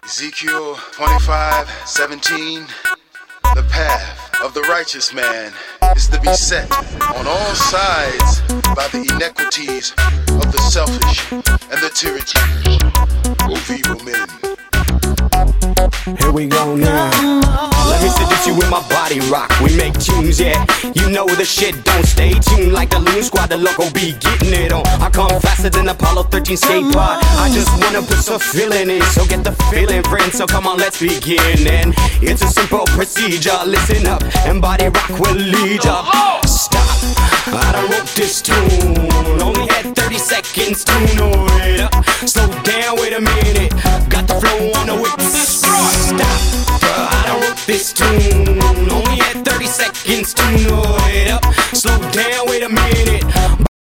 Ezekiel 25:17. The path of the righteous man is to be set on all sides by the inequities of the selfish and the tyranny of evil men. Here we go now. Let me seduce you with my body rock. We make tunes, yeah. You know the shit don't stay tuned like the Loon Squad. The loco be getting it on. I come faster than Apollo 13 skate pod. I just wanna put some feeling in, so get the feeling, friend. So come on, let's begin. And it's a simple procedure. Listen up, and body rock will lead ya. Stop. I done wrote this tune. Only had 30